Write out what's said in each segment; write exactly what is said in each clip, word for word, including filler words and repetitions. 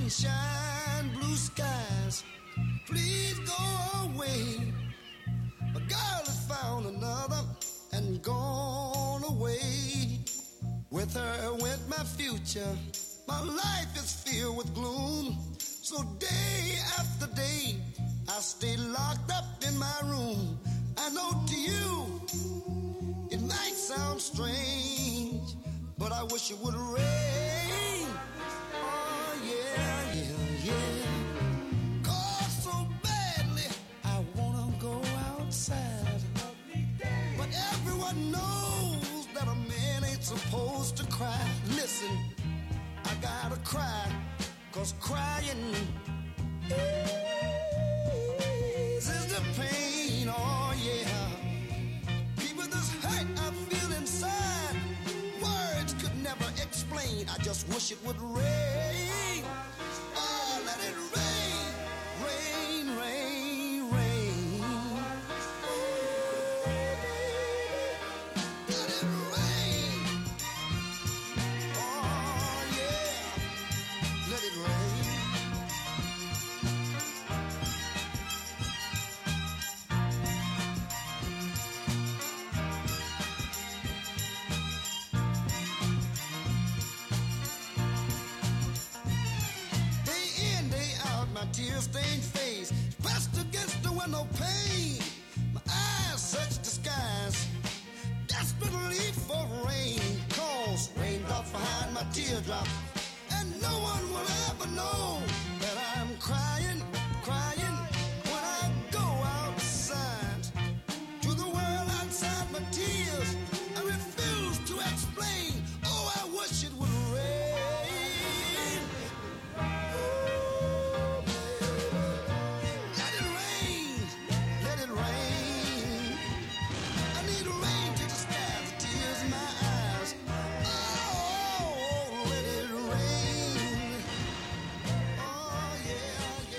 sunshine, blue skies, please go away. A girl has found another and gone away. With her went my future. My life is filled with gloom. So day after day, I stay locked up in my room. I know to you, it might sound strange, but I wish it would rain. Oh yeah, yeah, yeah. Cause so badly, I wanna go outside. But everyone knows that a man ain't supposed to cry. Listen, I gotta cry, cause crying eases the pain, oh yeah. People, this hurt I feel inside, words could never explain. I just wish it would rain. Oh, let it rain, rain, rain, rain. Let it rain. Oh yeah, let it rain. My tear-stained face pressed against the window pane. My eyes search the skies desperately for rain. Cause raindrops behind my teardrops, and no one will ever know that I'm crying, crying when I go outside. To the world outside my tears, I refuse to explain. Oh, I wish it would rain. Oh,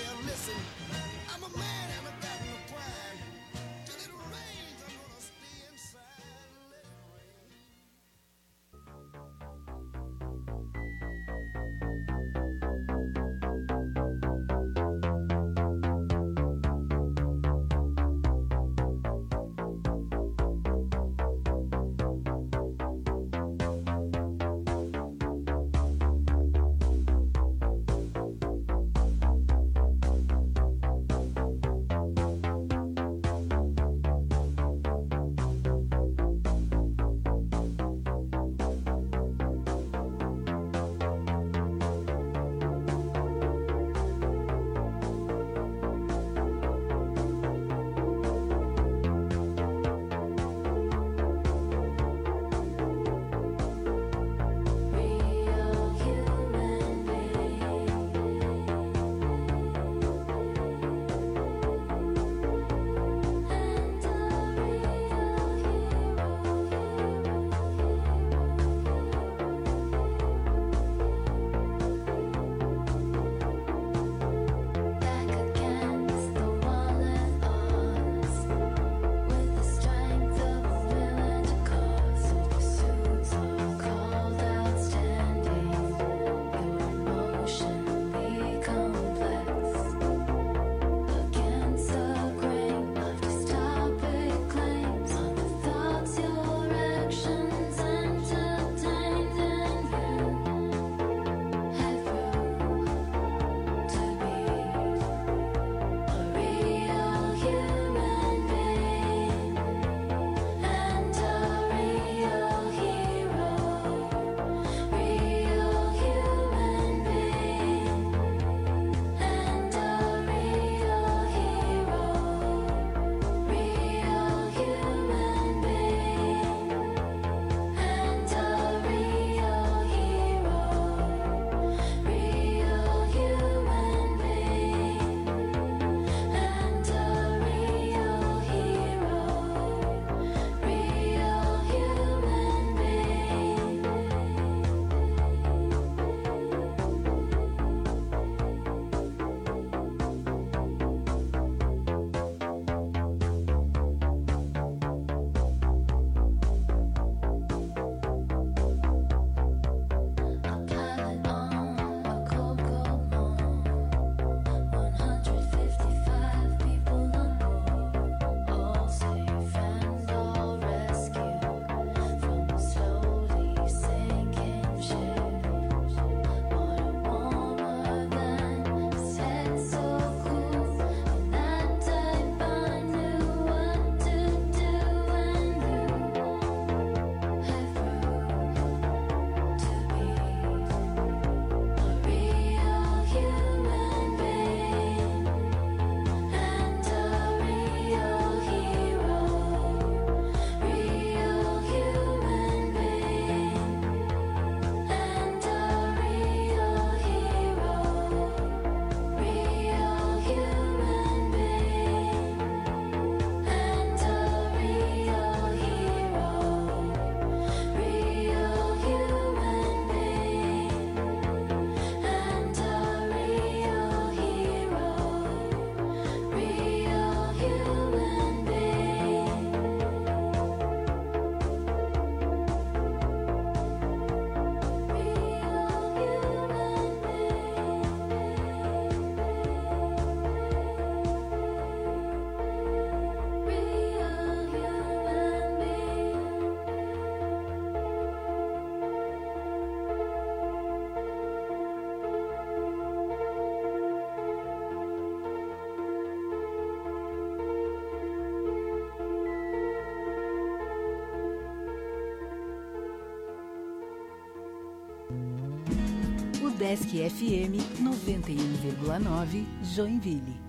Unesc F M noventa e um vírgula nove, Joinville.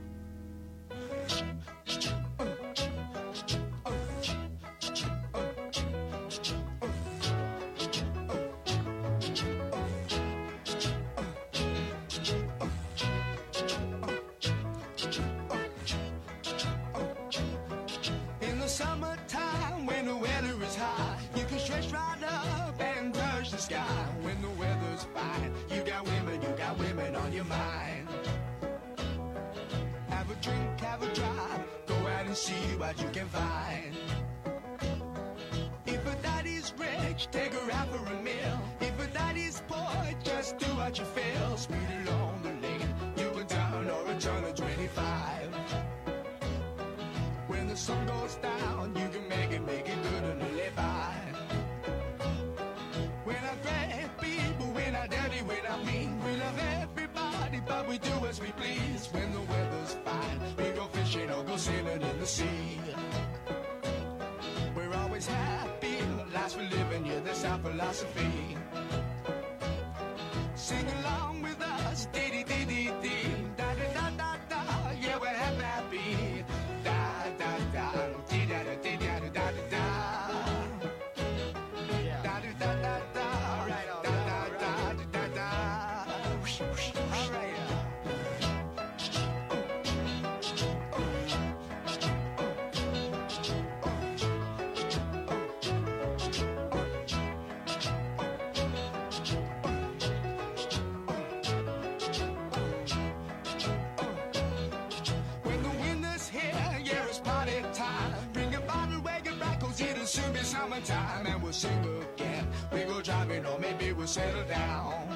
Summertime and we'll sing again. We go driving or maybe we'll settle down.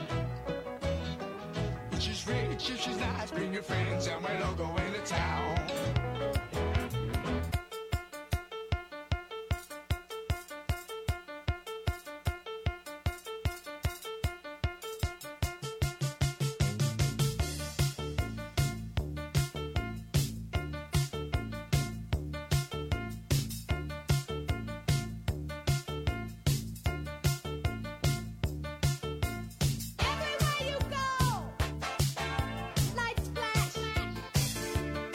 If she's rich, if she's nice, bring your friends and we'll all go into town. Everywhere you go, lights flash.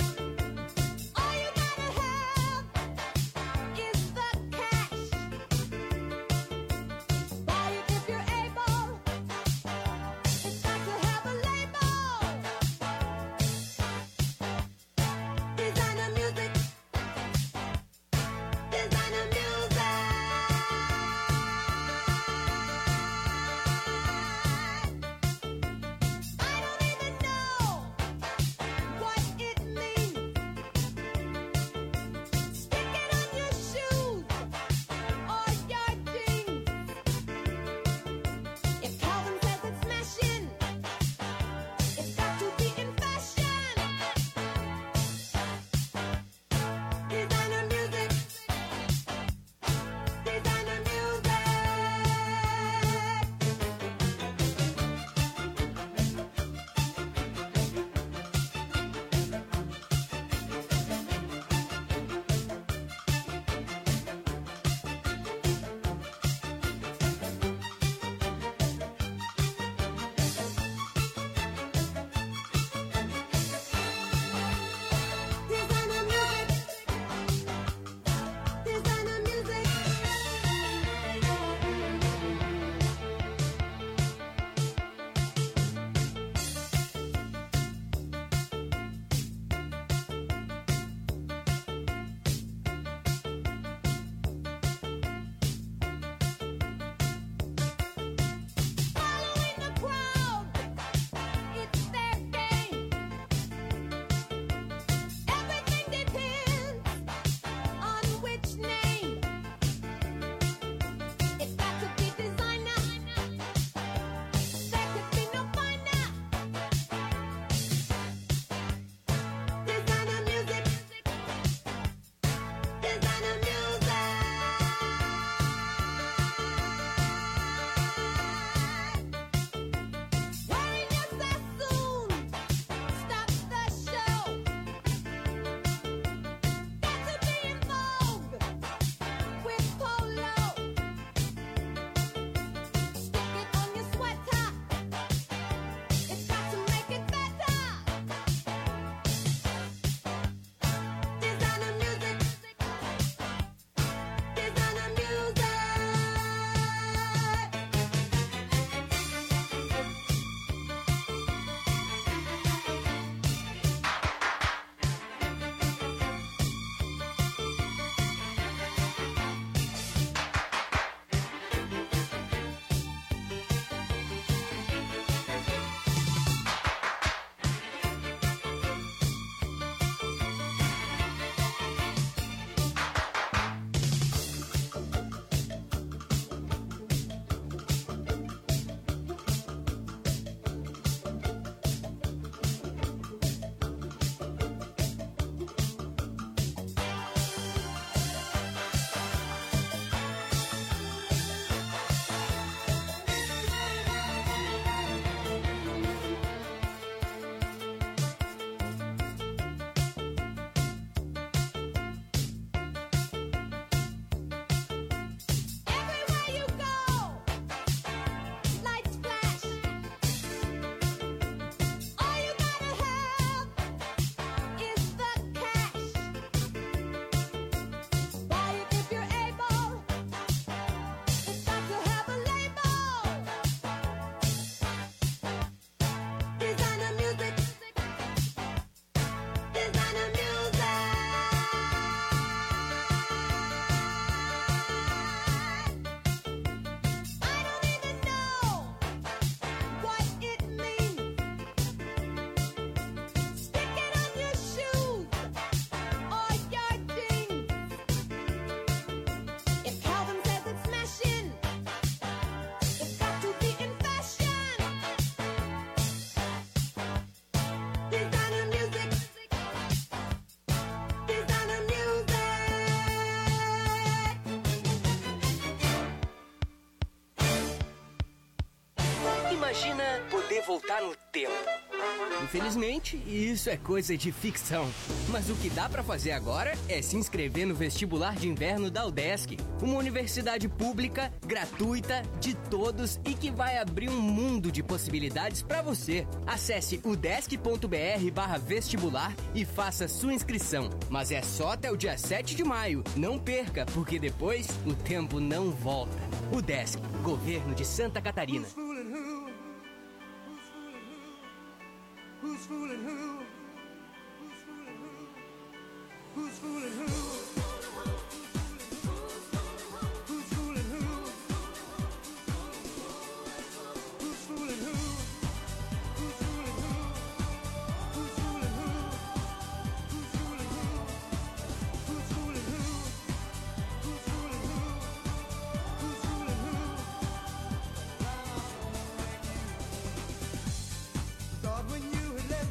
Imagina poder voltar no tempo. Infelizmente, isso é coisa de ficção. Mas o que dá pra fazer agora é se inscrever no vestibular de inverno da UDESC, uma universidade pública, gratuita, de todos e que vai abrir um mundo de possibilidades pra você. Acesse udesc.br barra vestibular e faça sua inscrição. Mas é só até o dia sete de maio. Não perca, porque depois o tempo não volta. UDESC, Governo de Santa Catarina. Who's fooling who? Who's fooling who? Who's fooling who? Who's fooling who? Who's fooling who? Who's fooling who? Who's fooling who? Who's fooling who? Who's fooling who? Who's fooling who? Who's fooling who? Thought when you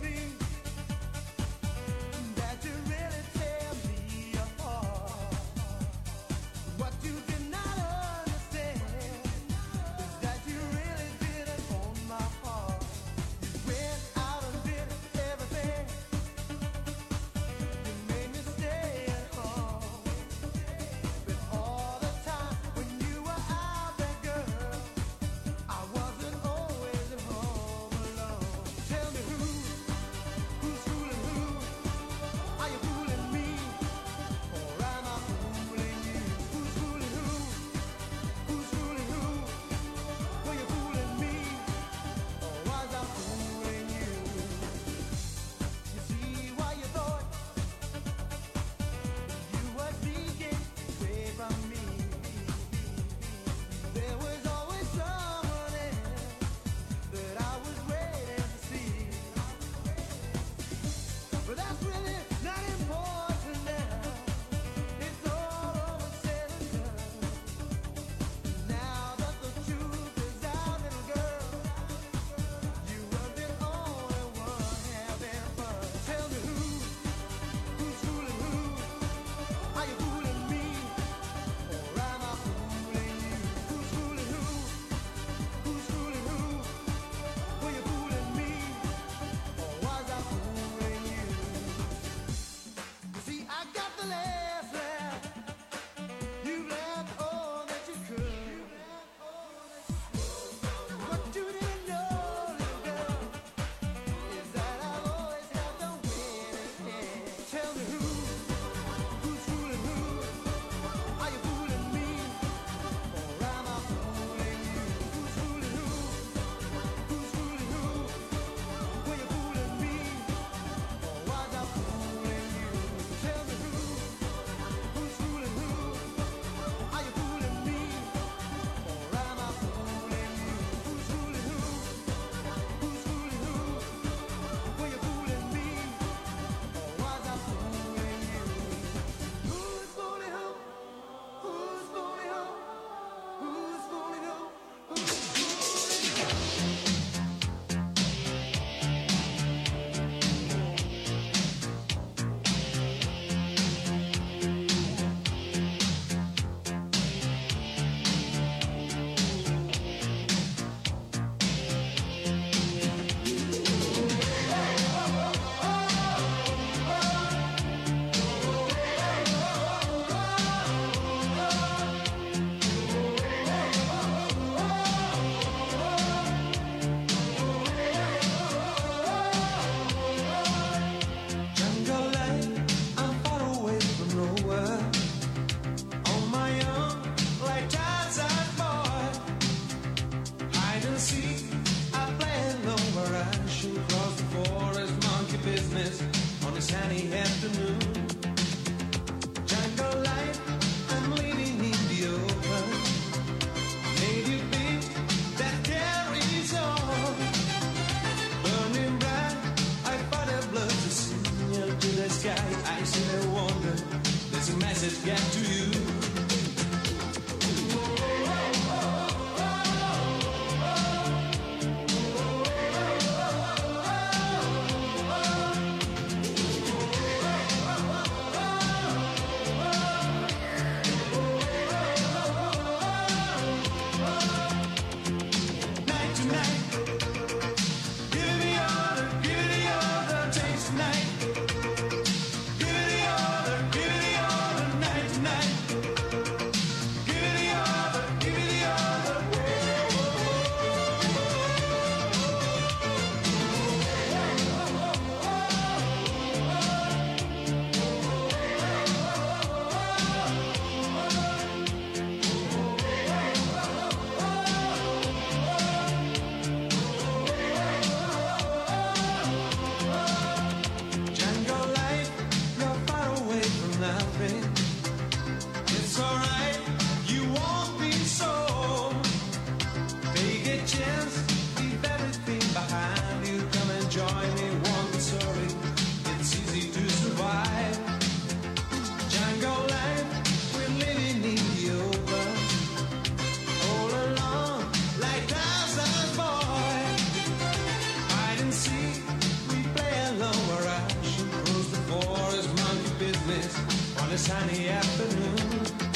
get to you. Night to night a sunny afternoon.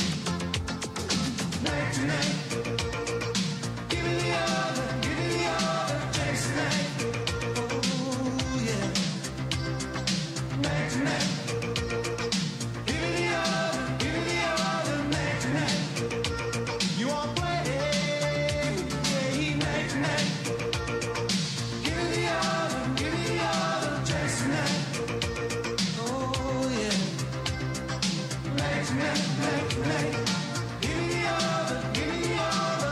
Night to night, give me the other, give me the other chance tonight. Oh yeah. Night to night, give me the other, give me the other night to night. You won't play, yeah, night to night. Give me the other, give me the other chance tonight. Oh yeah. Night to night, night to night. Give me the other, give me the other.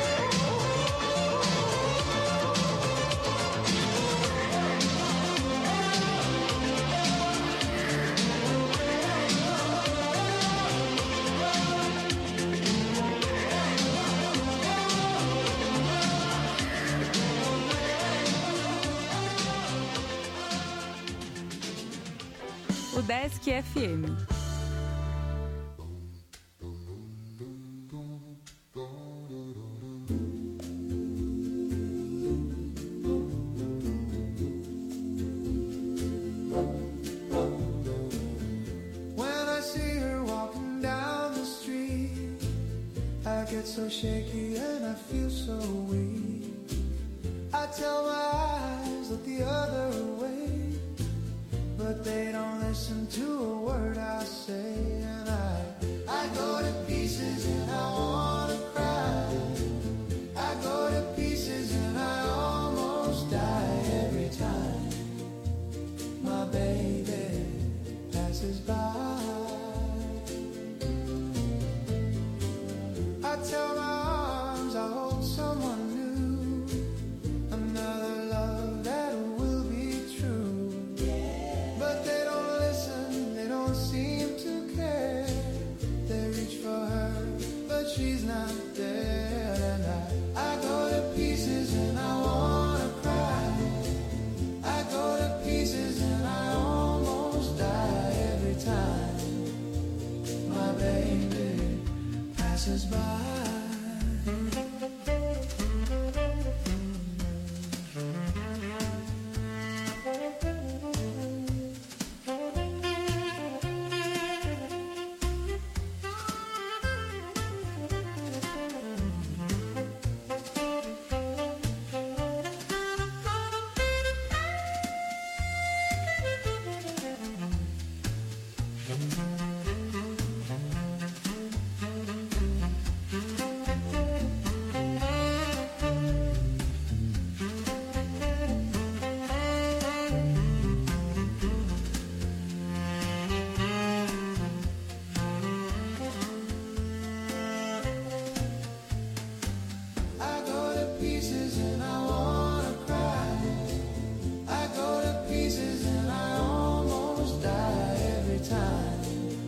O Desk F M. When I see her walking down the street, I get so shaky and I feel so weak. I tell my eyes, look the other way, but they don't listen to a word I say. And I, I go to pieces and I wanna cry. I go to pieces and I almost die every time my baby passes by. I tell my arms I hold someone new, another love that will be true. But they don't listen, they don't seem to care. They reach for her, but she's not there. And I, I go to pieces and I wanna cry. I go to pieces and I almost die every time my baby passes by. I go to pieces and I wanna cry. I go to pieces and I almost die every time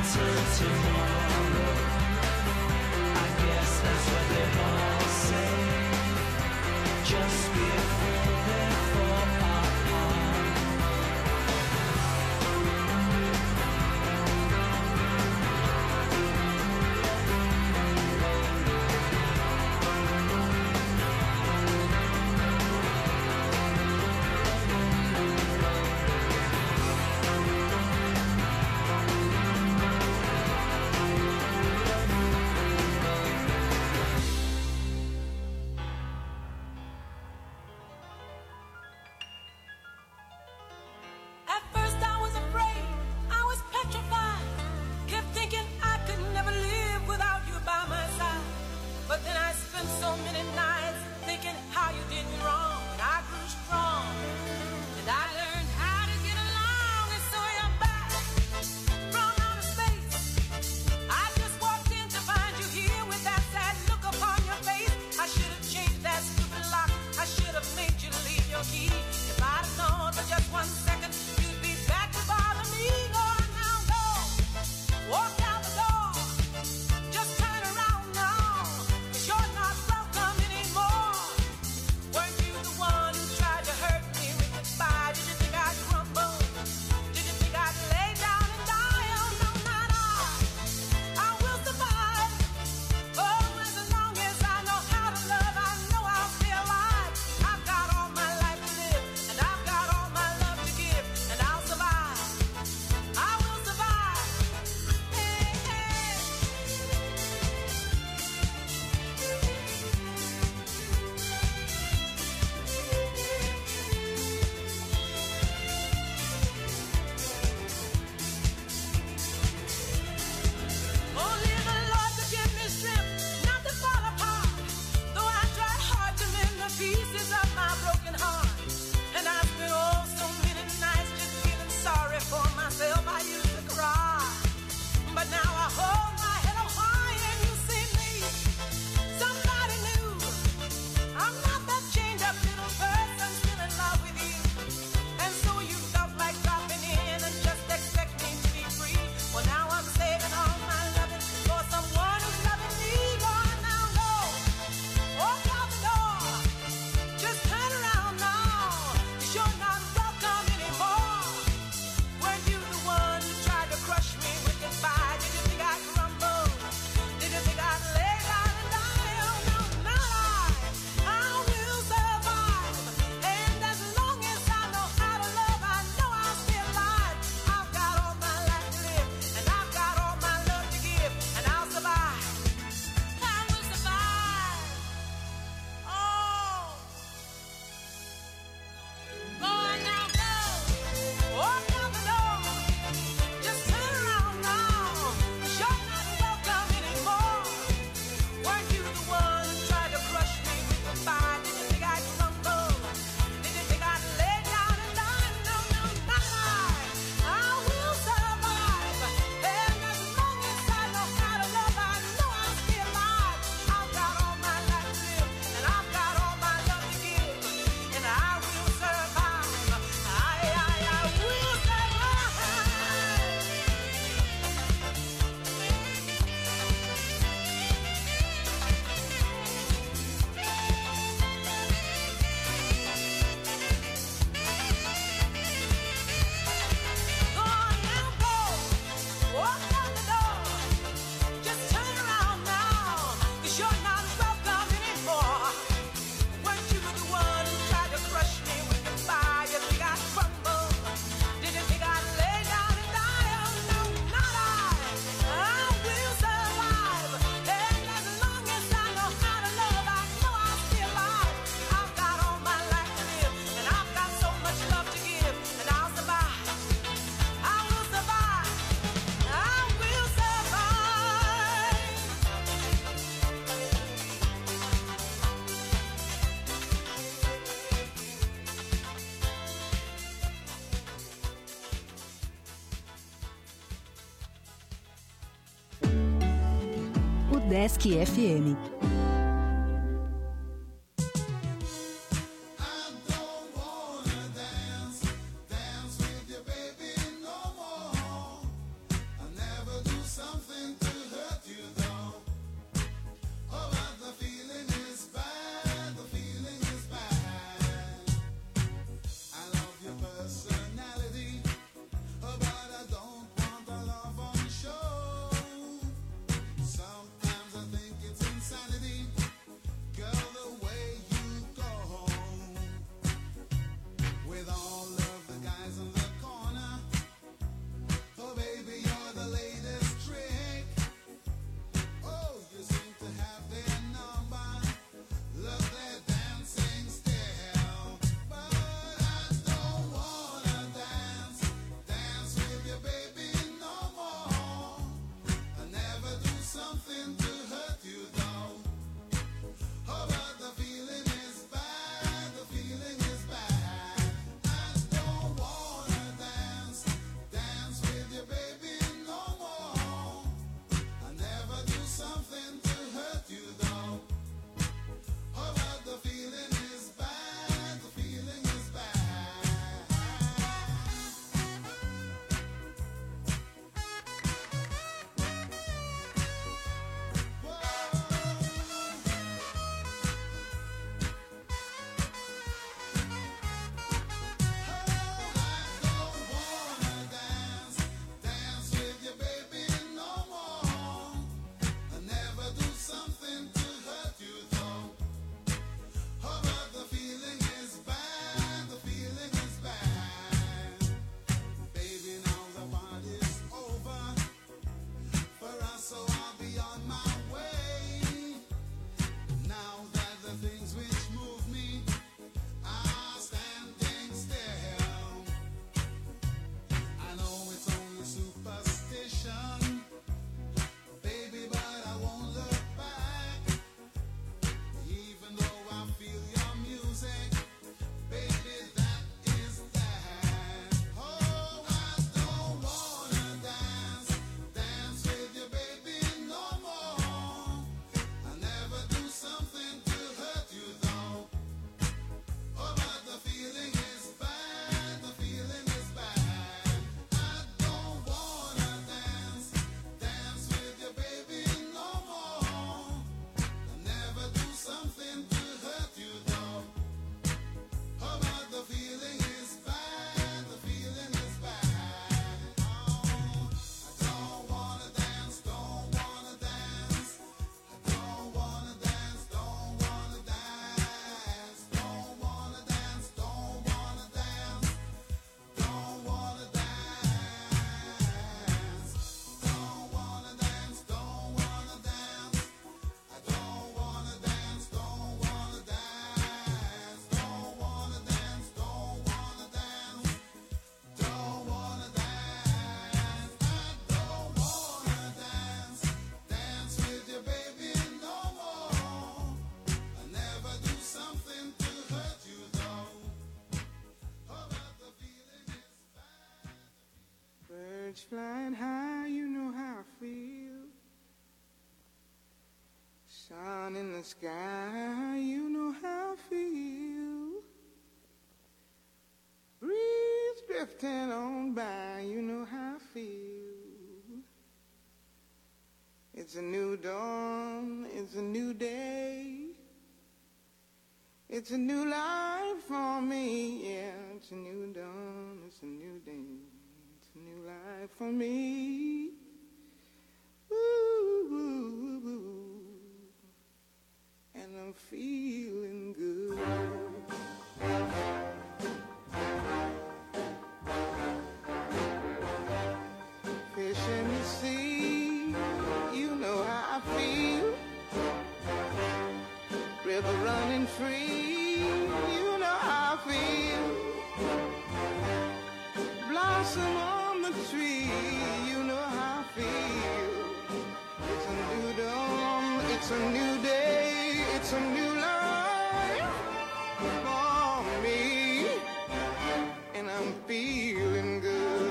Desk F M. Dance with you, baby, no more. I never do Birds flying high, you know how I feel. Sun in the sky, you know how I feel. Breeze drifting on by, you know how I feel. It's a new dawn, it's a new day. It's a new life for me, yeah. It's a new dawn, it's a new day. It's a new life for me. Ooh, ooh, ooh. And I'm feeling good. Fish in the sea, you know how I feel. River running free, you know how I feel. Blossom on the tree, you know how I feel. It's a new dawn, it's a new day, it's a new life for me, and I'm feeling good.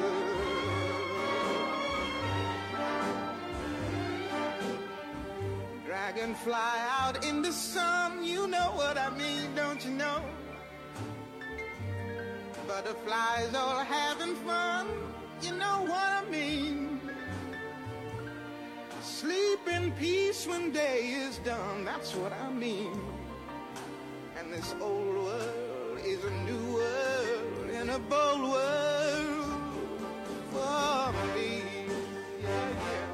Dragonfly out in the sun, you know what I mean, don't you know? Butterflies all having fun, you know what I mean. Sleep in peace when day is done, that's what I mean. And this old world is a new world, and a bold world for me. Yeah, yeah.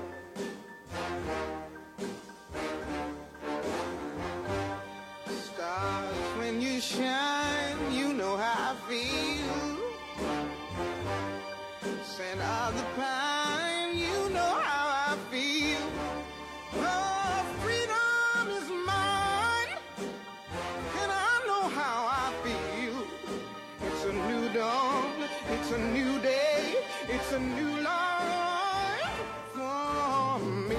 Stars, when you shine, you know how I feel. Scent of the pine, you know how I feel. Oh, freedom is mine, and I know how I feel. It's a new dawn, it's a new day, it's a new life for me.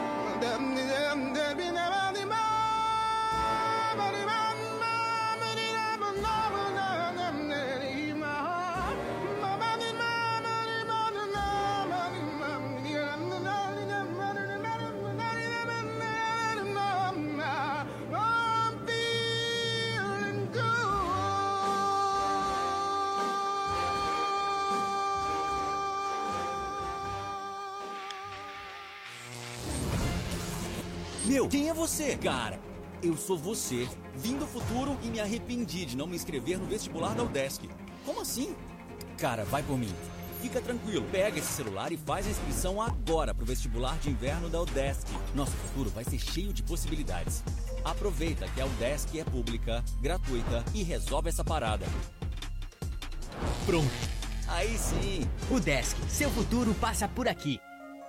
Meu, quem é você? Cara, eu sou você. Vim do futuro e me arrependi de não me inscrever no vestibular da UDESC. Como assim? Cara, vai por mim. Fica tranquilo, pega esse celular e faz a inscrição agora pro vestibular de inverno da UDESC. Nosso futuro vai ser cheio de possibilidades. Aproveita que a UDESC é pública, gratuita e resolve essa parada. Pronto. Aí sim. UDESC, seu futuro passa por aqui.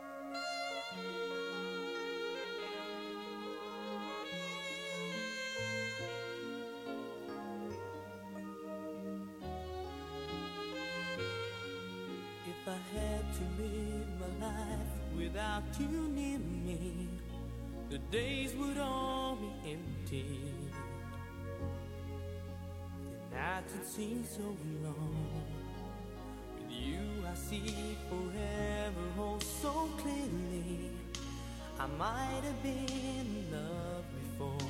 If I had to live my life without you near me, the days would all be empty. The nights would seem so long. With you I see forever oh so clearly. I might have been in love before,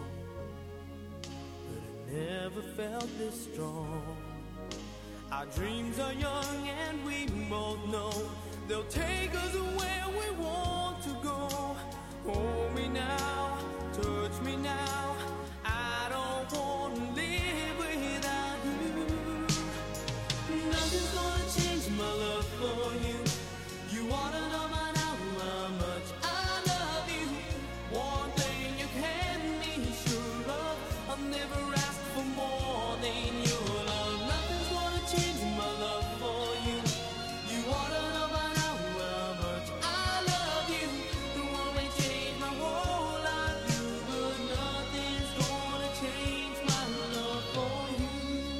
but I never felt this strong. Our dreams are young and we both know they'll take us where we want to go. Hold me now, touch me now, I don't want to live without you. Nothing's gonna change my love for you. You wanna know by now how much I love you. One thing you can be sure of, I'll never ask for more than your love. Nothing's gonna change my love for you. You wanna know by now how much I love you. The one may change my whole life, but nothing's gonna change my love for you.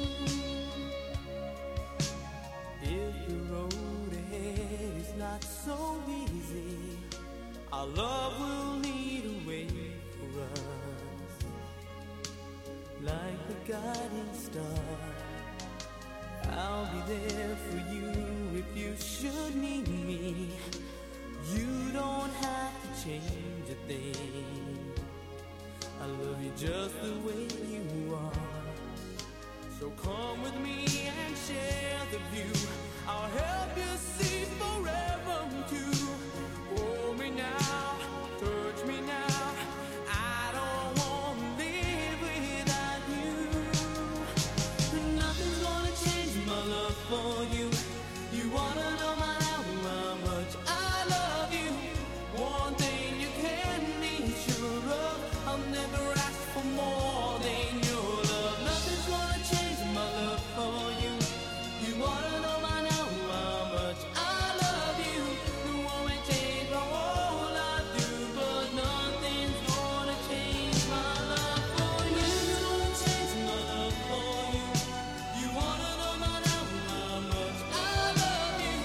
If the road ahead is not so easy, our love will lead a way for us, like the guiding star. I'll be there for you if you should need me. I'll help you see forever too. Hold me now, touch me now. I don't want to live without you. Nothing's gonna change my love for you. You wanna know my how much I love you. One thing you can be sure of, I'll never ask for more than your love. Nothing's gonna change my love for you. You wanna know my now how much I love you. You won't change my whole life through, but nothing's gonna change my love for you. Nothing's gonna change my love for you. You wanna know my now how much I love you.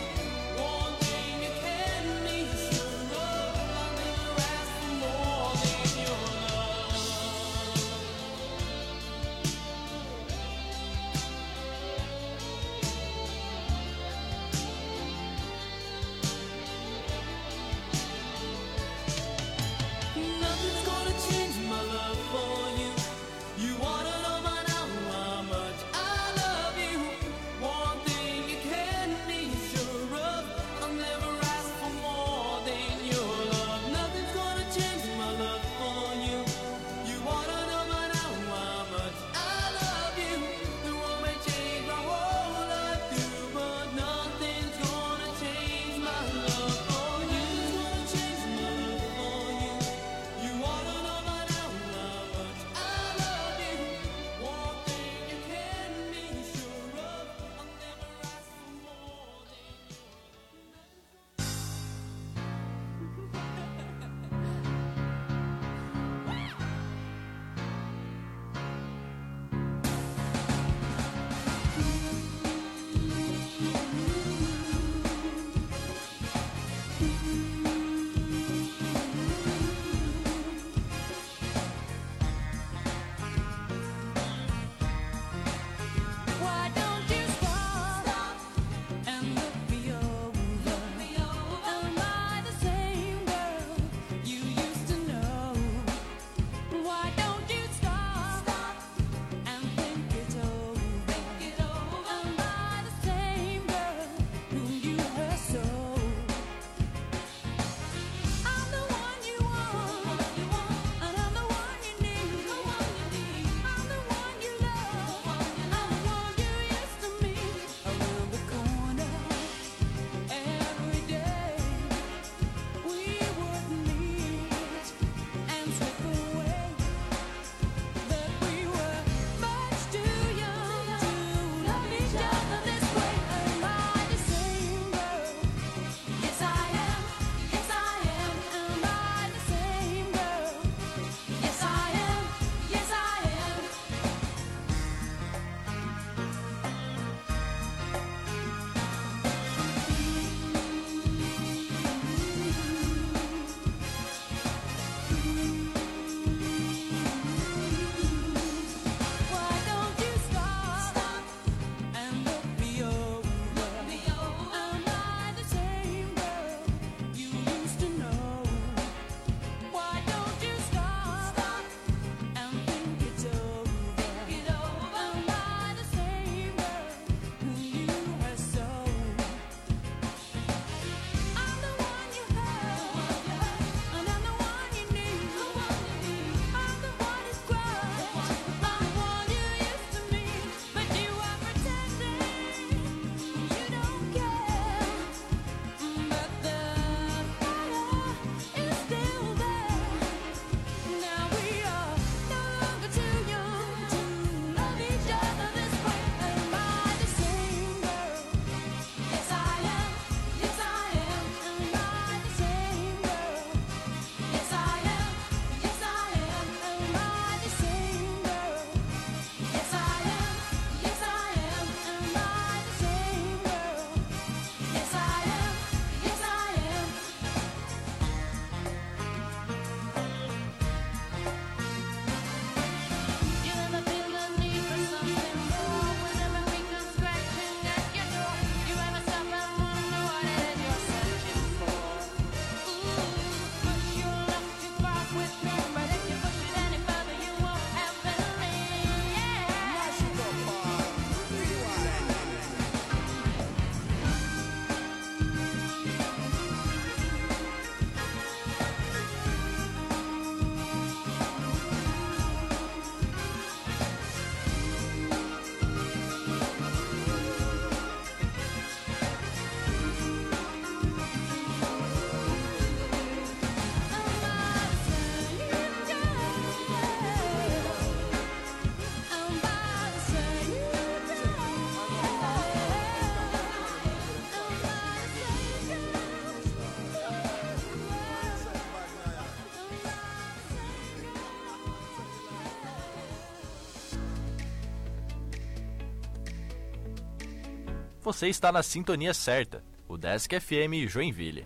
você está na sintonia certa, o Desk F M Joinville.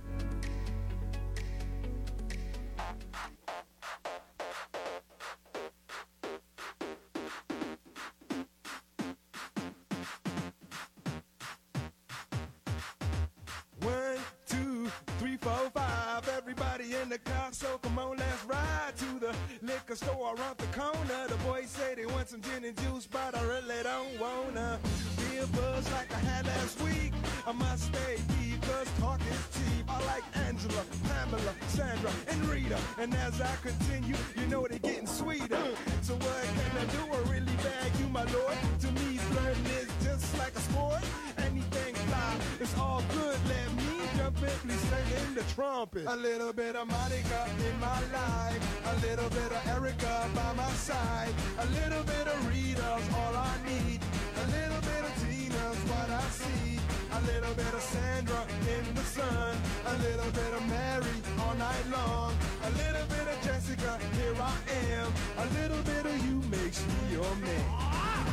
One, two, three, four, five. Everybody in the car, so come on, let's ride to the liquor store around the corner. The boys say they want some gin and juice, but I really don't wanna be a buzz like I had last week. I must stay deep, cause talk is cheap. I like Angela, Pamela, Sandra, and Rita. And as I continue, you know they're getting sweeter. So what can I do? I really bag you, my lord. To me, flirting is just like a sport. Anything fly, it's all good. Let me jump in, please sing in the trumpet. A little bit of Monica in my life, a little bit of Erica by my side, a little bit of Rita's all I need, a little bit of Tina's what I see, a little bit of Sandra in the sun, a little bit of Mary all night long, a little bit of Jessica, here I am, a little bit of you makes me your man.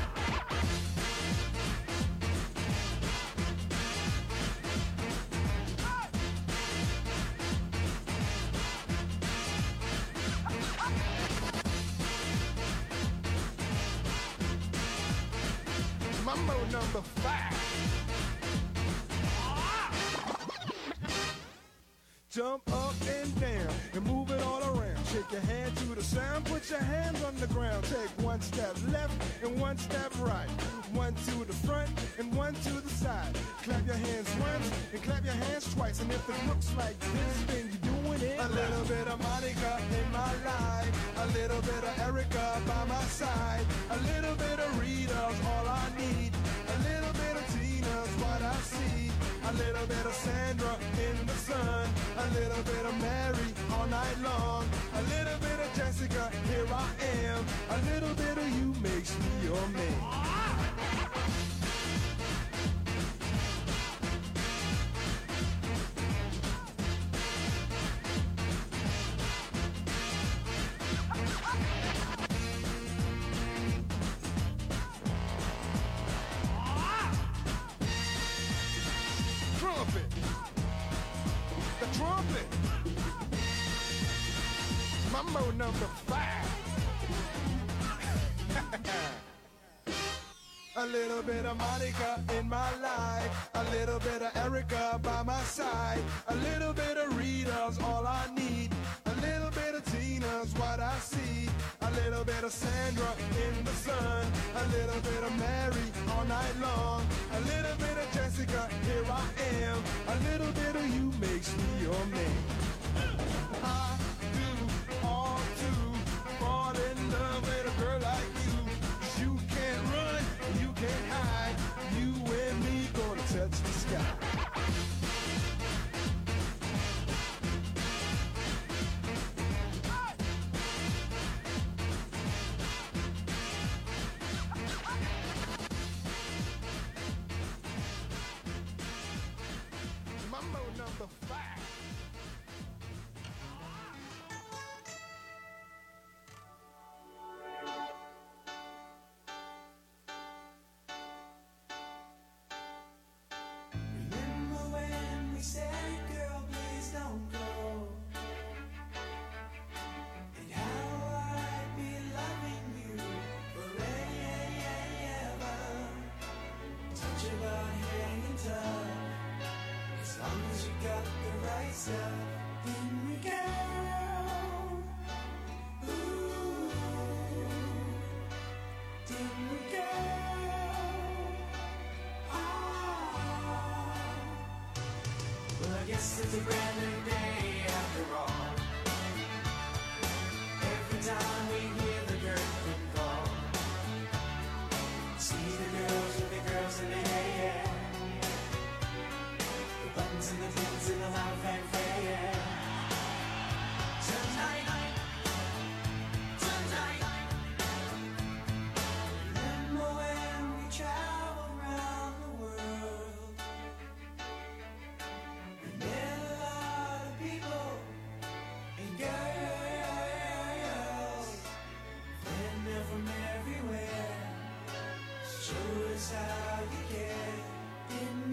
Mambo number five. Jump up and down and move it all around. Shake your hand to the sound, put your hands on the ground. Take one step left and one step right. One to the front and one to the side. Clap your hands once and clap your hands twice. And if it looks like this, then you're doing it. A little bit of Monica in my life, a little bit of Erica by my side, a little bit of Rita's all I need, a little bit of Tina's what I see, a little bit of Sandra in the sun, a little bit of Mary all night long, a little bit of Jessica, here I am, a little bit of you makes me your man. Trumpet, the trumpet, Mambo number five. A little bit of Monica in my life, a little bit of Erica by my side, a little bit of Rita's all I need, a little bit of Tina's what I see, a little bit of Sandra in the sun, a little bit of Mary all night long, a little bit of Jessica, here I am, a little bit of you makes me your man. I do all to fall in love with a girl like you. You can't run, you can't hide, you and me gonna touch the sky. Mambo number five. Remember when we said, girl, please don't go, and how I'd be loving you forever. Touch about hanging tough, as long as you got the right stuff. Then we go. Ooh, then we go. Ah. Well, I guess it's a brand new day after all. Every time we hear the girlfriend call, see the girls with the girls in the hair, the buttons and the pins and the loud fanfare. Tonight, tonight, remember when we traveled around the world? We met a lot of people and girls, and they're from everywhere. Show us how you care. Didn't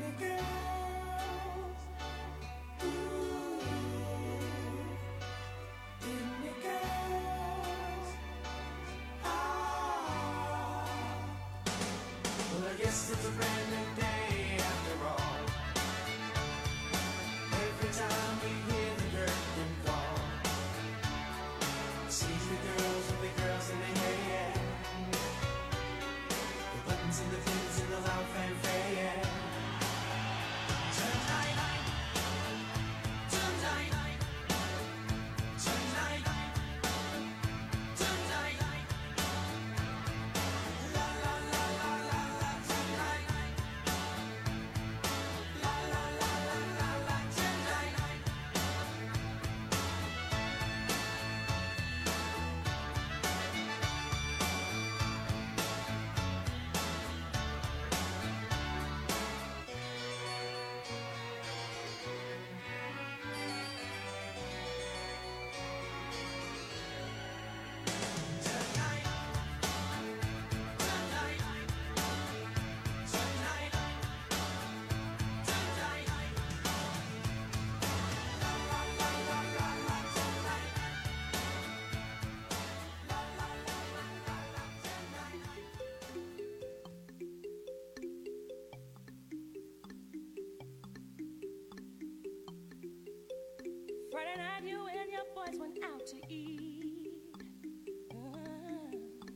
Friday night you and your boys went out to eat. Uh,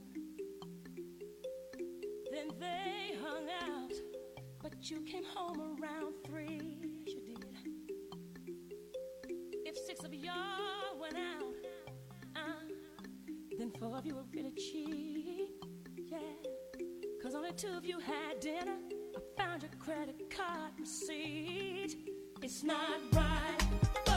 then they hung out, but you came home around three. Yes, you did. If six of y'all went out, uh, then four of you were really cheap. Yeah, cause only two of you had dinner. I found your credit card receipt. It's not right.